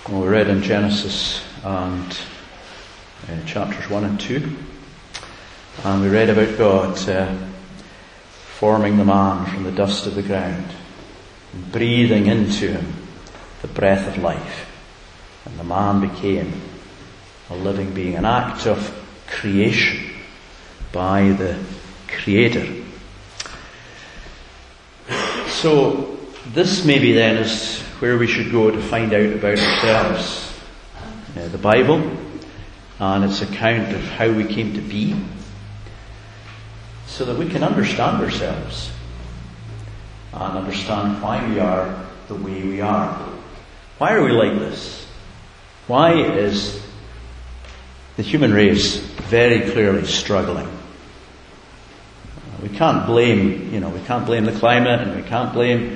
Well, we read in Genesis and chapters 1 and 2, and we read about God forming the man from the dust of the ground and breathing into him the breath of life, and the man became a living being, an act of creation by the Creator. So this maybe then is where we should go to find out about ourselves. The Bible and its account of how we came to be, so that we can understand ourselves and understand why we are the way we are. Why are we like this? Why is the human race very clearly struggling? We can't blame, we can't blame the climate, and we can't blame,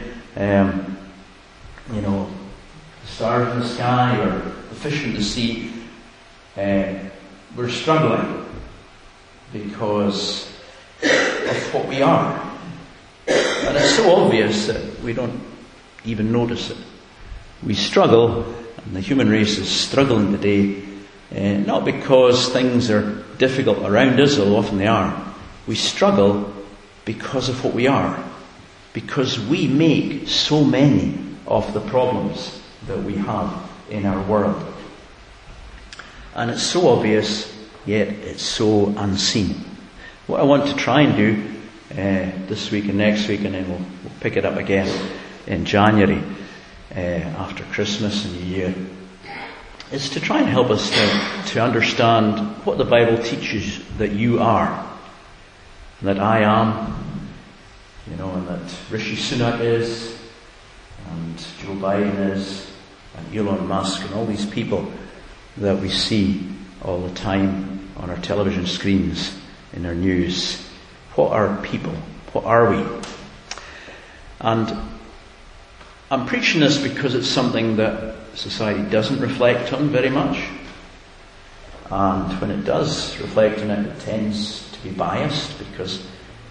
the stars in the sky or the fish in the sea. We're struggling because of what we are. And it's so obvious that we don't even notice it. We struggle, and the human race is struggling today, not because things are difficult around us, although often they are. We struggle because of what we are. Because we make so many of the problems that we have in our world. And it's so obvious, yet it's so unseen. What I want to try and do this week and next week, and then we'll pick it up again in January after Christmas and New Year, is to try and help us to understand what the Bible teaches that you are, that I am, and that Rishi Sunak is, and Joe Biden is, and Elon Musk, and all these people that we see all the time on our television screens, in our news. What are people? What are we? And I'm preaching this because it's something that society doesn't reflect on very much. And when it does reflect on it, it tends to be biased because,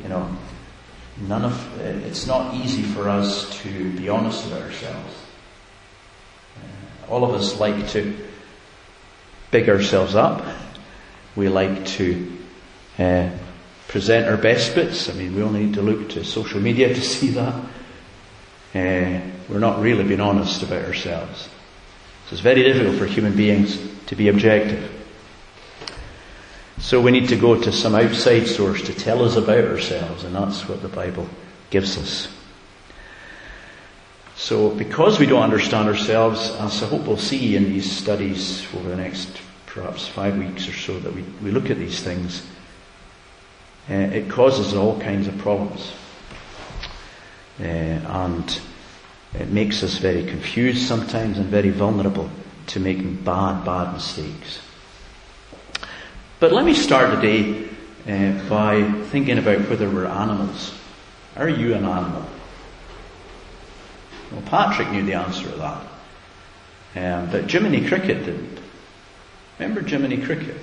it's not easy for us to be honest about ourselves. All of us like to big ourselves up. We like to present our best bits. We only need to look to social media to see that. We're not really being honest about ourselves. So it's very difficult for human beings to be objective. So we need to go to some outside source to tell us about ourselves, and that's what the Bible gives us. So because we don't understand ourselves, as I hope we'll see in these studies over the next perhaps 5 weeks or so, that we look at these things, it causes all kinds of problems. And it makes us very confused sometimes and very vulnerable to making bad mistakes. But let me start today by thinking about whether we're animals. Are you an animal? Well, Patrick knew the answer to that. But Jiminy Cricket didn't. Remember Jiminy Cricket?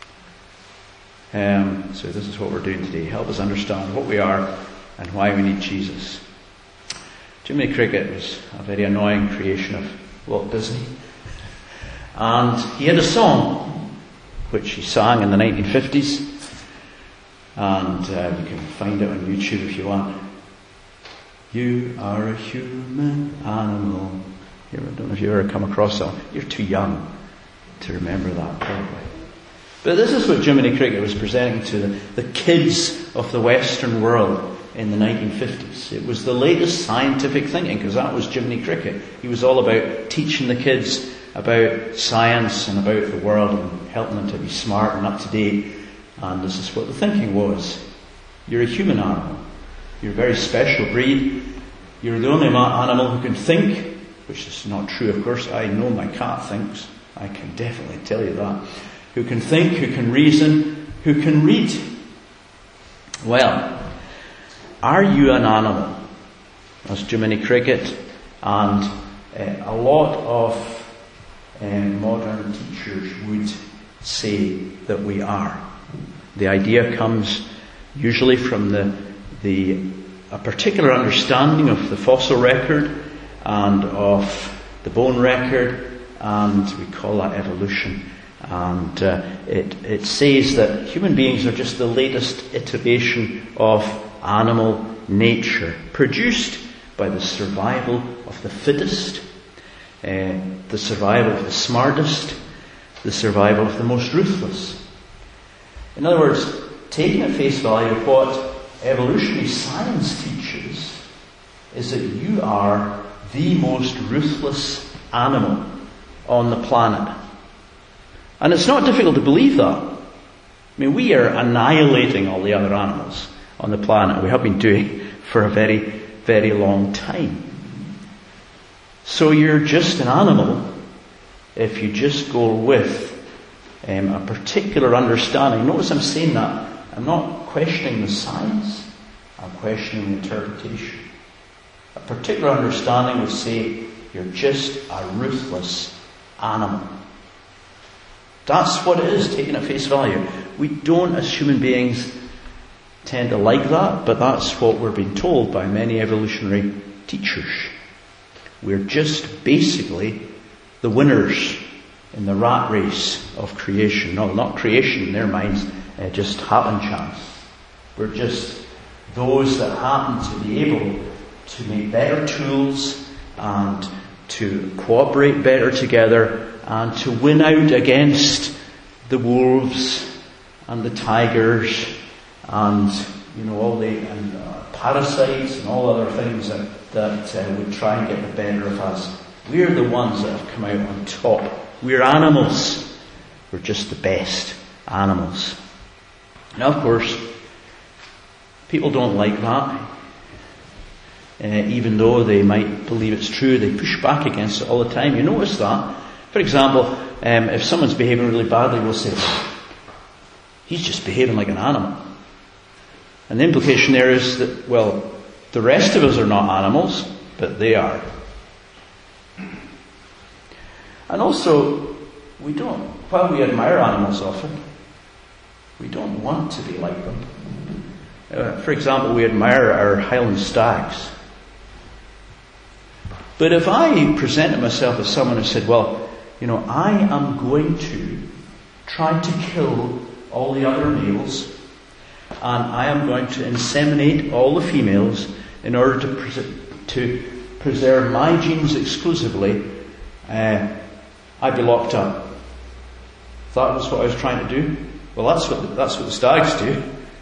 So this is what we're doing today. Help us understand what we are and why we need Jesus. Jiminy Cricket was a very annoying creation of Walt Disney. And he had a song which he sang in the 1950s. And you can find it on YouTube if you want. You are a human animal. I don't know if you've ever come across that. You're too young to remember that, probably. But this is what Jiminy Cricket was presenting to the kids of the Western world in the 1950s. It was the latest scientific thinking, because that was Jiminy Cricket. He was all about teaching the kids about science and about the world and helping them to be smart and up to date. And this is what the thinking was. You're a human animal. You're a very special breed. You're the only animal who can think, which is not true, of course. I know my cat thinks. I can definitely tell you that. Who can think, who can reason, who can read. Well, are you an animal? That's Jiminy Cricket, and a lot of modern teachers would say that we are. The idea comes usually from a particular understanding of the fossil record and of the bone record and we call that evolution. And it says that human beings are just the latest iteration of animal nature, produced by the survival of the fittest, the survival of the smartest, the survival of the most ruthless. In other words, taking at face value, what evolutionary science teaches is that you are the most ruthless animal on the planet. And it's not difficult to believe that. I mean, we are annihilating all the other animals on the planet. We have been doing for a very, very long time. So you're just an animal if you just go with a particular understanding. Notice I'm saying that. I'm not questioning the science. I'm questioning the interpretation. A particular understanding would say you're just a ruthless animal. That's what it is, taken at face value. We don't, as human beings, tend to like that, but that's what we're being told by many evolutionary teachers. We're just basically the winners in the rat race of creation. No, not creation in their minds, just happen chance. We're just those that happen to be able to make better tools and to cooperate better together and to win out against the wolves and the tigers and all the parasites and all other things that would try and get the better of us. We're the ones that have come out on top. We're animals. We're just the best animals. Now, of course, people don't like that. Even though they might believe it's true, they push back against it all the time. You notice that. For example, if someone's behaving really badly, we'll say, he's just behaving like an animal. And the implication there is that, well, the rest of us are not animals, but they are. And also, while we admire animals often, we don't want to be like them. For example, we admire our Highland stags. But if I presented myself as someone who said, well, I am going to try to kill all the other males, and I am going to inseminate all the females in order to preserve my genes exclusively, I'd be locked up. If that was what I was trying to do, well, that's what the stags do.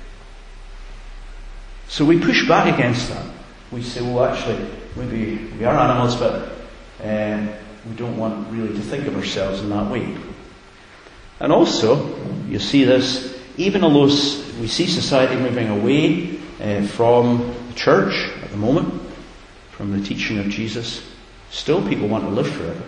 So we push back against that. We say, well, actually, maybe we are animals, but we don't want really to think of ourselves in that way. And also, you see this, even although we see society moving away from the church at the moment, from the teaching of Jesus, still people want to live forever.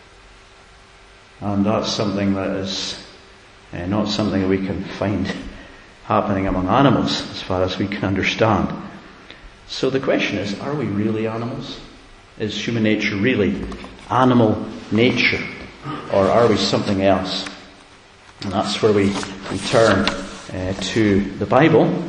And that's something that is not something that we can find happening among animals, as far as we can understand. So the question is, are we really animals? Is human nature really animal nature? Or are we something else? And that's where we turn to the Bible.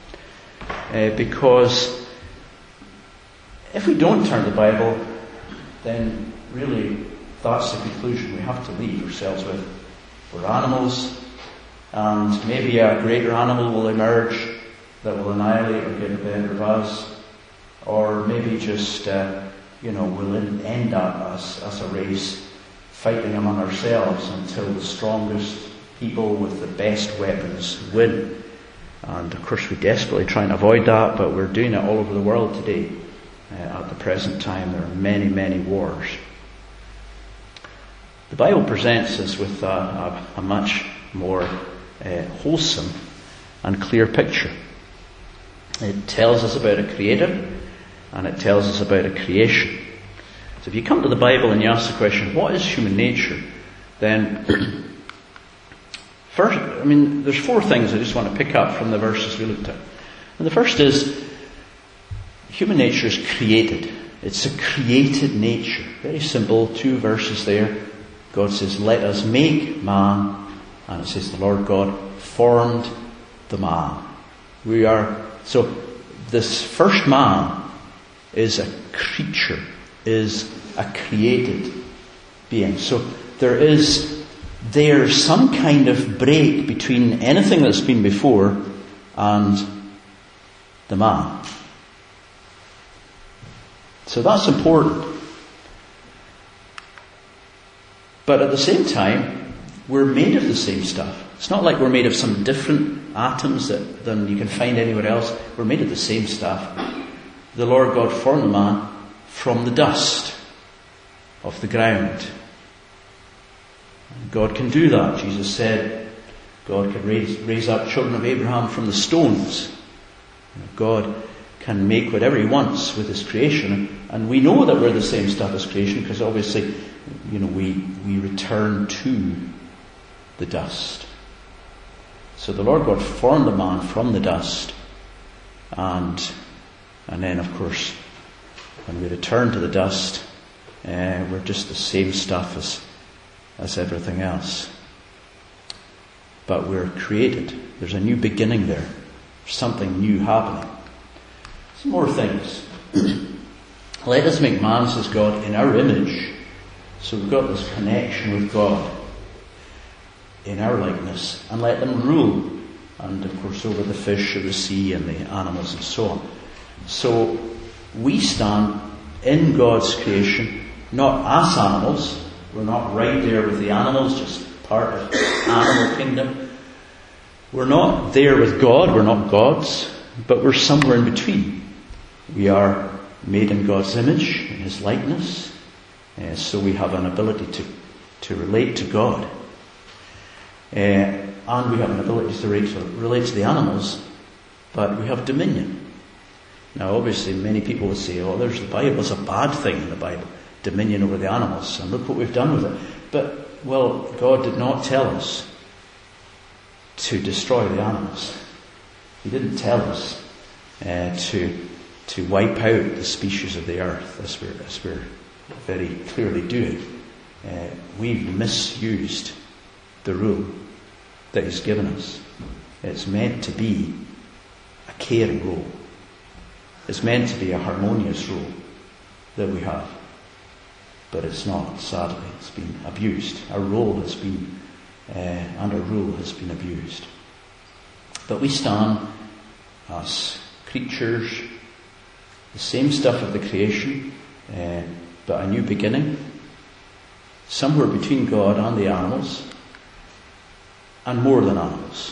Because if we don't turn to the Bible, then really that's the conclusion we have to leave ourselves with. We're animals, and maybe a greater animal will emerge that will annihilate or get the better of us, or maybe just we'll end up as a race fighting among ourselves until the strongest people with the best weapons win. And of course we desperately try and avoid that, but we're doing it all over the world today. At the present time there are many, many wars. The Bible presents us with a much more wholesome and clear picture. It tells us about a creator, and it tells us about a creation. So if you come to the Bible and you ask the question, what is human nature? Then first, there's four things I just want to pick up from the verses we looked at. And the first is, human nature is created. It's a created nature. Very simple, 2 verses there. God says, let us make man. And it says, the Lord God formed the man. So this first man is a creature, is a created being. So there's some kind of break between anything that's been before and the man. So that's important. But at the same time, we're made of the same stuff. It's not like we're made of some different atoms than you can find anywhere else. We're made of the same stuff. The Lord God formed the man from the dust of the ground. God can do that. Jesus said God can raise up children of Abraham from the stones. God can make whatever He wants with His creation. And we know that we're the same stuff as creation because obviously, we return to the dust. So the Lord God formed the man from the dust. And then, of course, when we return to the dust, we're just the same stuff as everything else. But we're created. There's a new beginning there. There's something new happening. Some more things. Let us make man, says God, in our image. So we've got this connection with God in our likeness. And let them rule. And of course over the fish of the sea and the animals and so on. So we stand in God's creation, not as animals. We're not right there with the animals, just part of the animal kingdom. We're not there with God, we're not gods, but we're somewhere in between. We are made in God's image, in His likeness, so we have an ability to relate to God. And we have an ability to relate to the animals, but we have dominion. Now obviously many people would say, there's the Bible, it's a bad thing in the Bible, dominion over the animals, and look what we've done with it. But, God did not tell us to destroy the animals. He didn't tell us to wipe out the species of the earth, as we're very clearly doing. We've misused the rule that He's given us. It's meant to be a caring rule. It's meant to be a harmonious rule that we have. But it's not, sadly. It's been abused. Our role has been, and our rule has been abused. But we stand as creatures, the same stuff of the creation, but a new beginning, somewhere between God and the animals, and more than animals.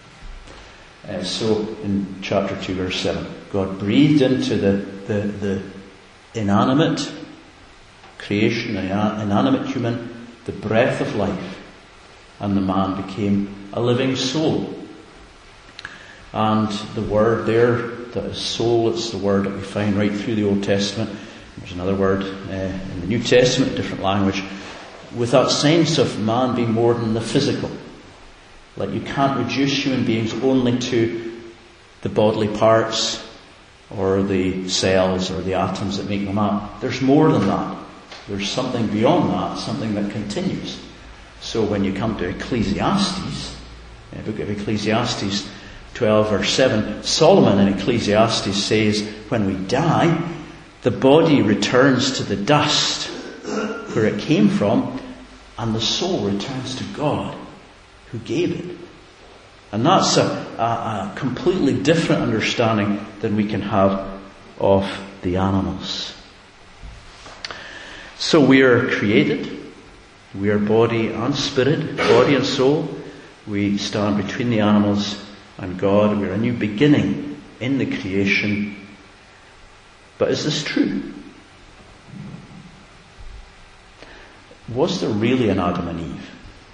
So in chapter 2 verse 7, God breathed into the inanimate creation, inanimate human, the breath of life, and the man became a living soul. And the word there, that is soul, it's the word that we find right through the Old Testament. There's another word in the New Testament, different language, with that sense of man being more than the physical. Like you can't reduce human beings only to the bodily parts or the cells or the atoms that make them up. There's more than that. There's something beyond that, something that continues. So when you come to Ecclesiastes, the book of Ecclesiastes 12 verse 7, Solomon in Ecclesiastes says, when we die, the body returns to the dust where it came from, and the soul returns to God who gave it. And that's a completely different understanding than we can have of the animals. So we are created. We are body and spirit, body and soul. We stand between the animals and God. We're a new beginning in the creation. But is this true? Was there really an Adam and Eve?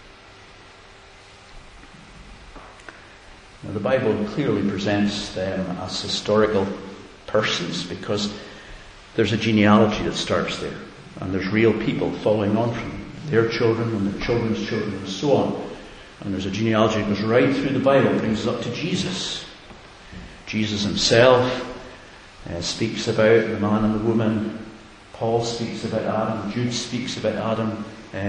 Now, the Bible clearly presents them as historical persons because there's a genealogy that starts there. And there's real people following on from their children and their children's children and so on. And there's a genealogy that goes right through the Bible, brings us up to Jesus. Jesus himself speaks about the man and the woman. Paul speaks about Adam. Jude speaks about Adam.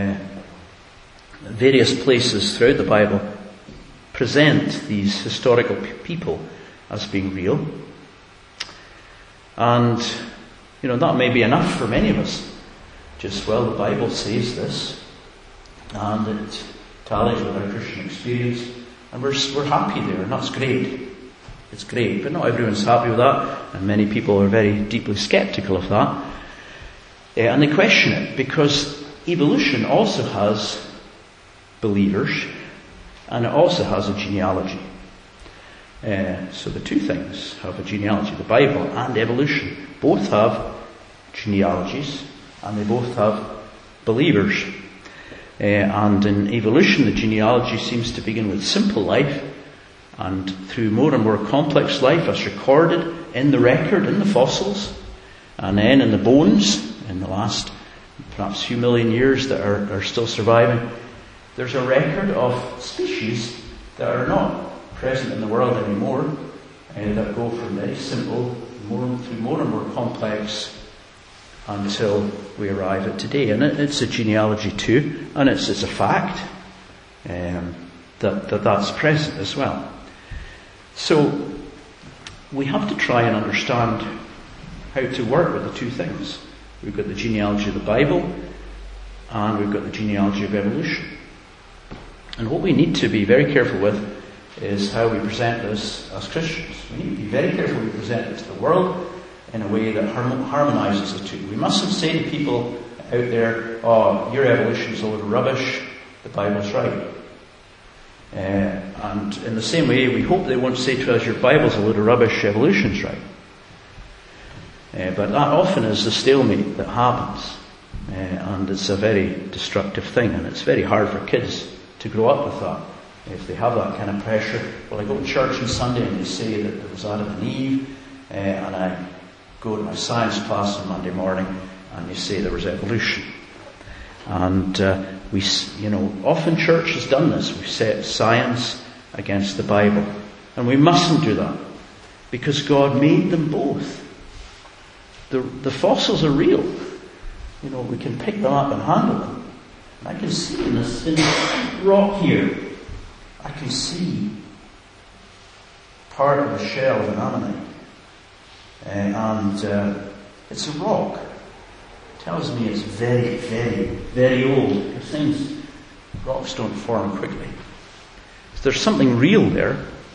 Various places throughout the Bible present these historical people as being real. And, that may be enough for many of us. just, well, the Bible says this, and it tallies with our Christian experience, and we're happy there, and that's great. It's great, but not everyone's happy with that, and many people are very deeply sceptical of that. And they question it, because evolution also has believers, and it also has a genealogy. So the two things have a genealogy. The Bible and evolution both have genealogies, and they both have believers. And in evolution, the genealogy seems to begin with simple life, and through more and more complex life as recorded in the record, in the fossils, and then in the bones, in the last perhaps few million years that are still surviving, there's a record of species that are not present in the world anymore, that go from very simple through more and more complex until we arrive at today. And it's a genealogy too, and it's a fact that's present as well. So we have to try and understand how to work with the two things. We've got the genealogy of the Bible, and we've got the genealogy of evolution. And what we need to be very careful with is how we present this as Christians. We need to be very careful we present it to the world in a way that harmonises the two. We mustn't say to people out there, "Oh, your evolution's a load of rubbish, the Bible's right." And in the same way, we hope they won't say to us, "Your Bible's a load of rubbish, evolution's right." But that often is the stalemate that happens. And it's a very destructive thing, and it's very hard for kids to grow up with that. If they have that kind of pressure, well, I go to church on Sunday and they say that there was Adam and Eve, and I go to my science class on Monday morning and they say there was evolution. And often church has done this. We've set science against the Bible, and we mustn't do that, because God made them both. The fossils are real. We can pick them up and handle them. And I can see in this rock here, I can see part of the shell of an ammonite. And it's a rock. It tells me it's very, very, very old. Because rocks don't form quickly. So there's something real there.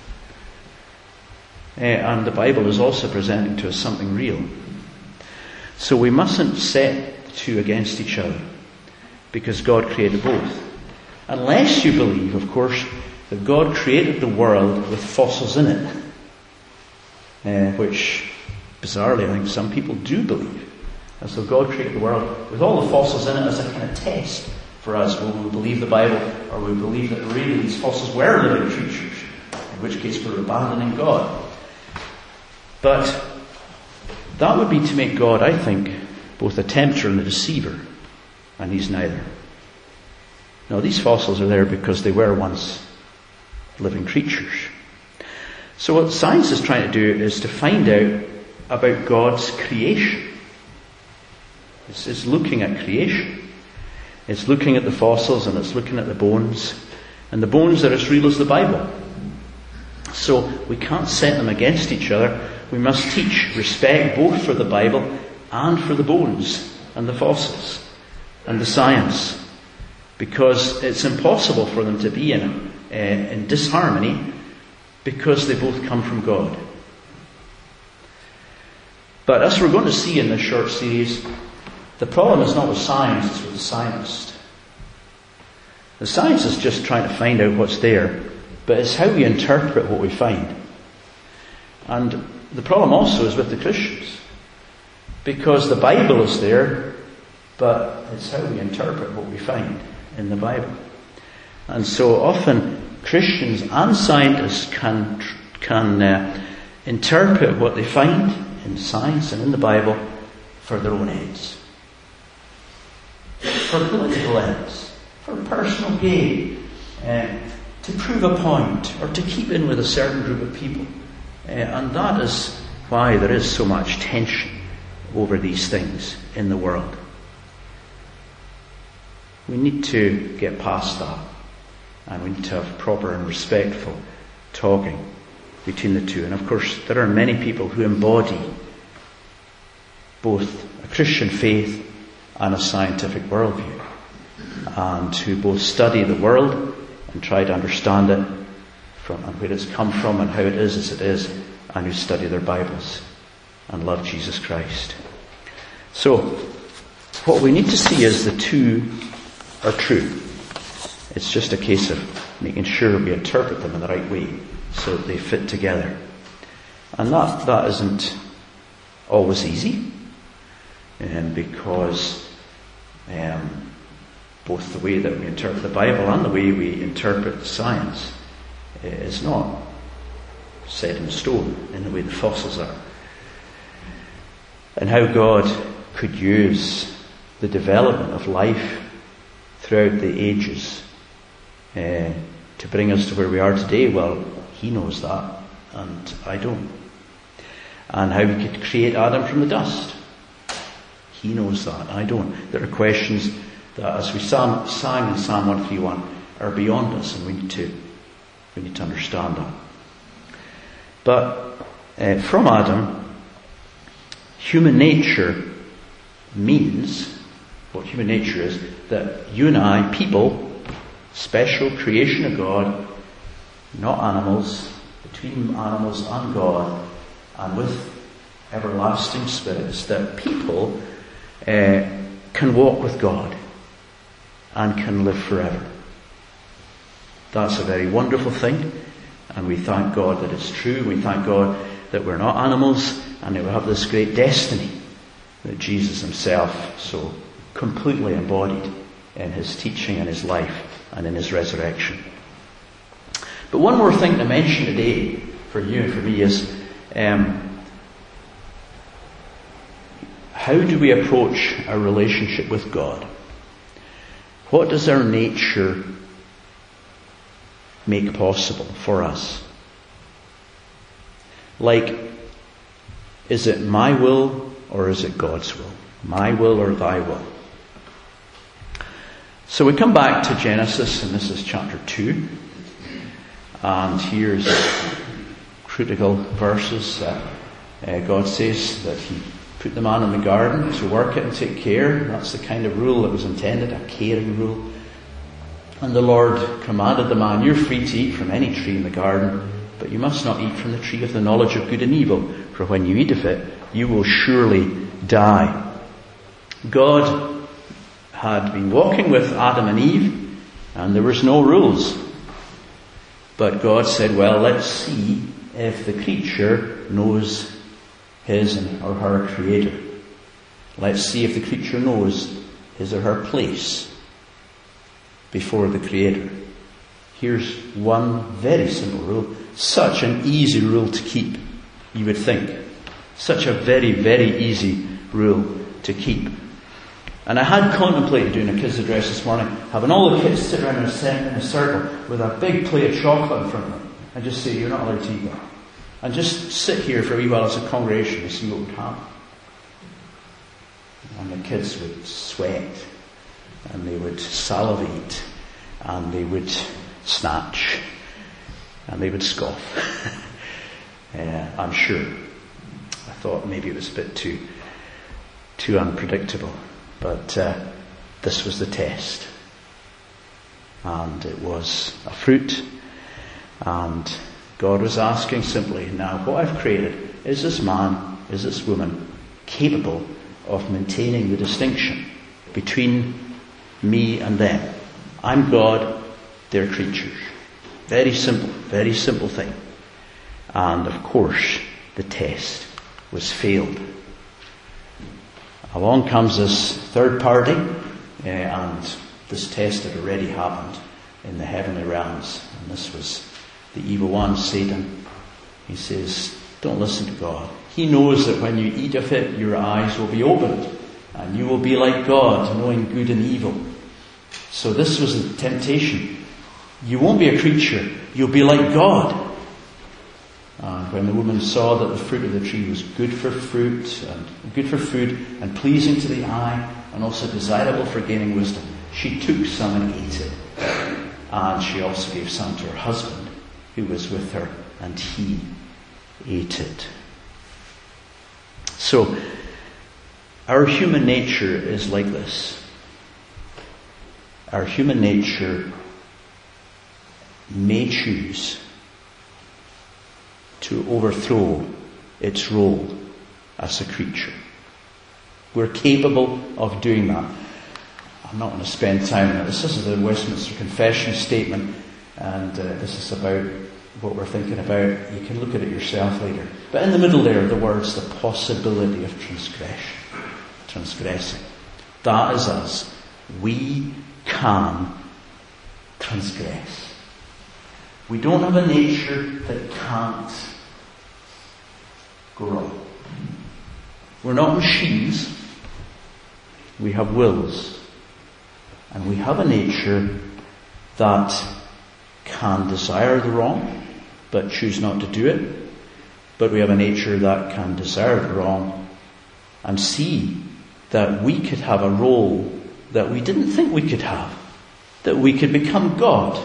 And the Bible is also presenting to us something real. So we mustn't set the two against each other, because God created both. Unless you believe, of course, that God created the world with fossils in it, which, bizarrely, I think some people do believe. And so God created the world with all the fossils in it as a kind of test for us. Will we believe the Bible, or will we believe that really these fossils were living creatures, in which case we're abandoning God? But that would be to make God, I think, both a tempter and a deceiver, and He's neither. Now, these fossils are there because they were once living creatures. So what science is trying to do is to find out about God's creation. It's looking at creation. It's looking at the fossils, and it's looking at the bones. And the bones are as real as the Bible. So we can't set them against each other. We must teach respect both for the Bible and for the bones and the fossils and the science, because it's impossible for them to be in disharmony, because they both come from God. But as we're going to see in this short series, the problem is not with science, it's with the scientist. The science is just trying to find out what's there, but it's how we interpret what we find. And the problem also is with the Christians, because the Bible is there, but it's how we interpret what we find in the Bible. And so often Christians and scientists can interpret what they find in science and in the Bible for their own ends, for political ends, for personal gain, to prove a point, or to keep in with a certain group of people. And that is why there is so much tension over these things in the world. We need to get past that, and we need to have proper and respectful talking between the two. And of course, there are many people who embody both a Christian faith and a scientific worldview, and who both study the world and try to understand it and where it's come from and how it is as it is, and who study their Bibles and love Jesus Christ. So, what we need to see is the two are true. It's just a case of making sure we interpret them in the right way so that they fit together. And that isn't always easy, because both the way that we interpret the Bible and the way we interpret science is not set in stone in the way the fossils are. And how God could use the development of life throughout the ages to bring us to where we are today, well, He knows that, and I don't. And how He could create Adam from the dust, He knows that, I don't. There are questions that, as we sang in Psalm 131, are beyond us, and we need to understand that. But from Adam, human nature means, what human nature is, that you and I, people, special creation of God, not animals, between animals and God, and with everlasting spirits, that people can walk with God and can live forever. That's a very wonderful thing, and we thank God that it's true. We thank God that we're not animals, and that we have this great destiny that Jesus Himself so completely embodied in His teaching and His life and in His resurrection. But one more thing to mention today for you and for me is how do we approach our relationship with God? What does our nature make possible for us? Like, is it my will or is it God's will? My will or thy will? So we come back to Genesis, and this is chapter 2. And here's critical verses. God says that He put the man in the garden to work it and take care. That's the kind of rule that was intended, a caring rule. And the Lord commanded the man, you're free to eat from any tree in the garden, but you must not eat from the tree of the knowledge of good and evil, for when you eat of it, you will surely die. God had been walking with Adam and Eve, and there was no rules. But God said, well, let's see if the creature knows his or her Creator. Let's see if the creature knows his or her place before the Creator. Here's one very simple rule. Such an easy rule to keep, you would think. Such a very, very easy rule to keep. And I had contemplated doing a kids' address this morning, having all the kids sit around in a circle with a big plate of chocolate in front of them, and just say, you're not allowed to eat that. And just sit here for a wee while as a congregation and see what would happen. And the kids would sweat, and they would salivate, and they would snatch, and they would scoff. I'm sure. I thought maybe it was a bit too unpredictable. But this was the test. And it was a fruit. And God was asking simply, now what I've created, is this man, is this woman capable of maintaining the distinction between me and them? I'm God, they're creatures. Very simple thing. And of course, the test was failed. Along comes this third party, and this test had already happened in the heavenly realms. And this was the evil one, Satan. He says, don't listen to God. He knows that when you eat of it, your eyes will be opened, and you will be like God, knowing good and evil. So this was the temptation. You won't be a creature, you'll be like God. And when the woman saw that the fruit of the tree was good for food and pleasing to the eye and also desirable for gaining wisdom, she took some and ate it. And she also gave some to her husband who was with her, and he ate it. So Our human nature is like this. Our human nature may choose to overthrow its role as a creature. We're capable of doing that. I'm not going to spend time on it. This is the Westminster Confession statement, and this is about what we're thinking about. You can look at it yourself later. But in the middle there, the words, the possibility of transgressing. That is us. We can transgress. We don't have a nature that can't go wrong. We're not machines. We have wills. And we have a nature that can desire the wrong, but choose not to do it. But we have a nature that can desire the wrong and see that we could have a role that we didn't think we could have. That we could become God.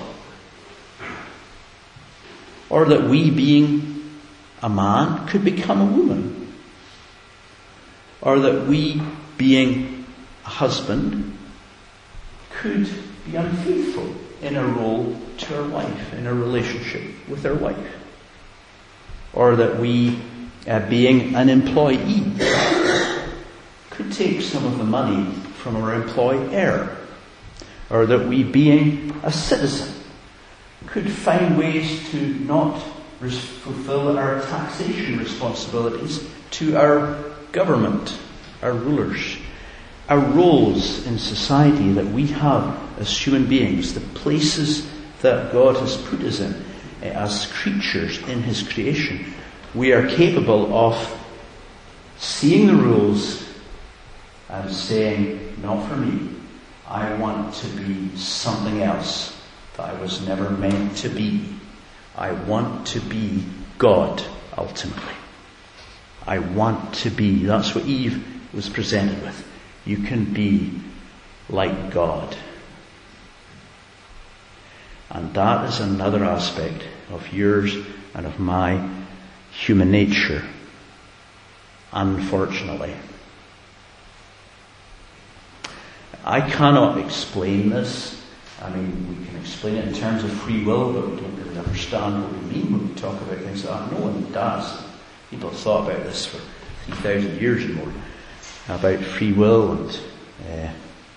Or that we, being a man, could become a woman. Or that we, being a husband, could be unfaithful in a role to our wife, in a relationship with our wife. Or that we, being an employee, could take some of the money from our employer. Or that we, being a citizen, could find ways to not fulfill our taxation responsibilities to our government, our rulers. Our roles in society that we have as human beings, the places that God has put us in as creatures in His creation, we are capable of seeing the rules and saying, not for me. I want to be something else that I was never meant to be. I want to be God, ultimately. I want to be. That's what Eve was presented with. You can be like God. And that is another aspect of yours and of my human nature, unfortunately. I cannot explain this. I mean, we can explain it in terms of free will, but we don't really understand what we mean when we talk about things like that. No one does. People have thought about this for 3,000 years or more, about free will and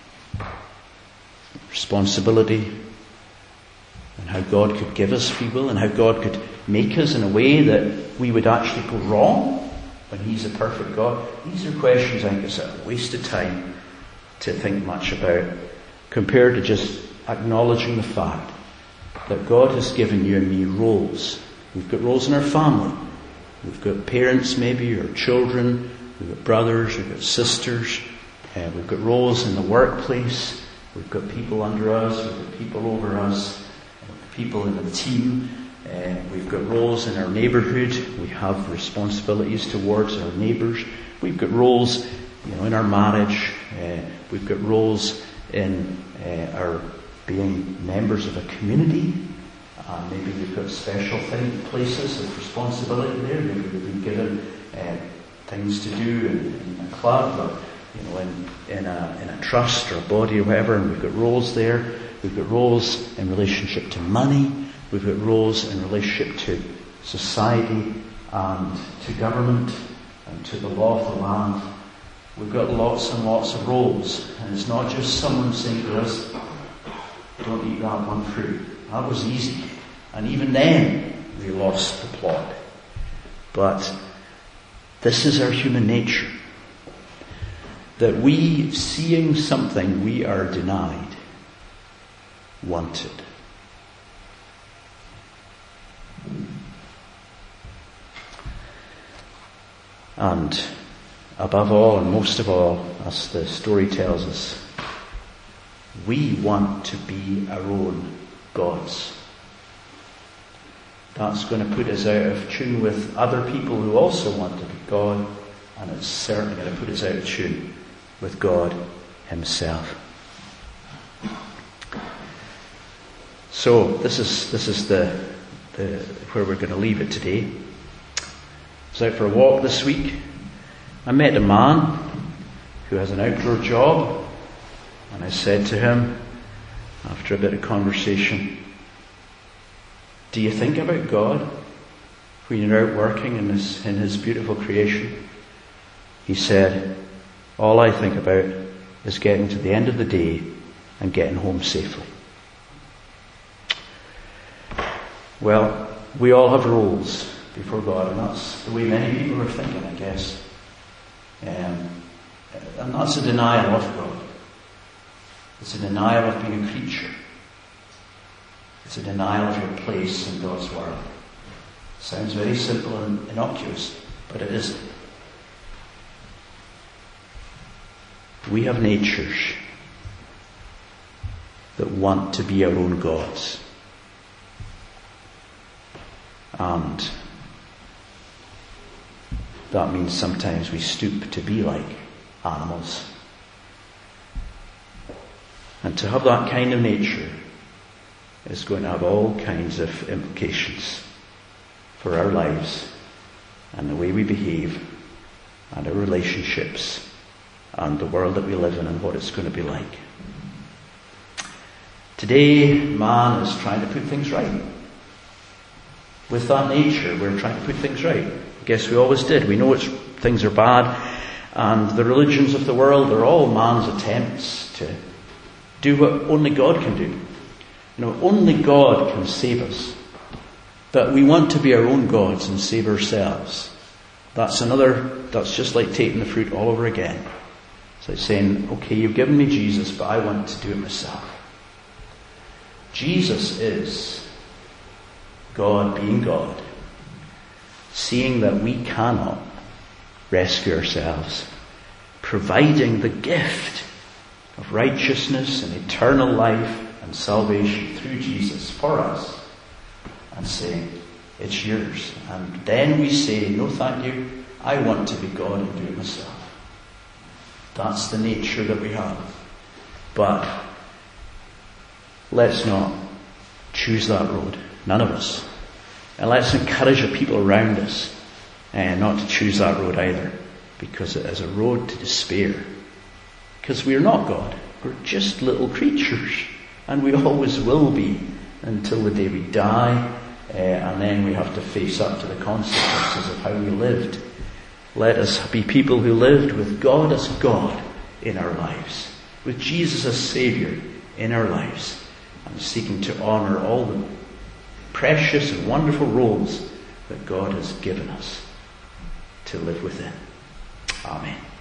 responsibility, and how God could give us free will, and how God could make us in a way that we would actually go wrong when He's a perfect God. These are questions I think it's a waste of time to think much about, compared to just acknowledging the fact that God has given you and me roles. We've got roles in our family. We've got parents maybe, or children. We've got brothers, we've got sisters, we've got roles in the workplace, we've got people under us, we've got people over us, we've got people in the team, we've got roles in our neighbourhood, we have responsibilities towards our neighbours, we've got roles in our marriage, we've got roles in our being members of a community, maybe we've got special places of responsibility there, maybe we've been given things to do in a club, or in a trust or a body or whatever, and we've got roles there. We've got roles in relationship to money. We've got roles in relationship to society and to government and to the law of the land. We've got lots and lots of roles, and it's not just someone saying to us, "Don't eat that one fruit." That was easy, and even then we lost the plot. But this is our human nature. That we, seeing something we are denied, want it. And above all, and most of all, as the story tells us, we want to be our own gods. That's going to put us out of tune with other people who also want to be God, and it's certainly going to put us out of tune with God Himself. So this is the where we're going to leave it today. I was out for a walk this week. I met a man who has an outdoor job. And I said to him, after a bit of conversation, do you think about God when you're out working in his beautiful creation? He said, all I think about is getting to the end of the day and getting home safely. Well, we all have roles before God, and that's the way many people are thinking, I guess. And that's a denial of God. It's a denial of being a creature. It's a denial of your place in God's world. Sounds very simple and innocuous, but it isn't. We have natures that want to be our own gods. And that means sometimes we stoop to be like animals. And to have that kind of nature is going to have all kinds of implications for our lives and the way we behave and our relationships and the world that we live in and what it's going to be like. Today, man is trying to put things right. With that nature, we're trying to put things right. I guess we always did. We know things are bad, and the religions of the world are all man's attempts to do what only God can do. Only God can save us. But we want to be our own gods and save ourselves. That's just like taking the fruit all over again. It's like saying, okay, you've given me Jesus, but I want to do it myself. Jesus is God being God, seeing that we cannot rescue ourselves, providing the gift of righteousness and eternal life and salvation through Jesus for us, and saying, it's yours. And then we say, no thank you, I want to be God and do it myself. That's the nature that we have. But let's not choose that road. None of us. And let's encourage the people around us not to choose that road either, because it is a road to despair. Because we're not God. We're just little creatures. And we always will be until the day we die. And then we have to face up to the consequences of how we lived. Let us be people who lived with God as God in our lives, with Jesus as Saviour in our lives, and seeking to honour all the precious and wonderful roles that God has given us to live within. Amen.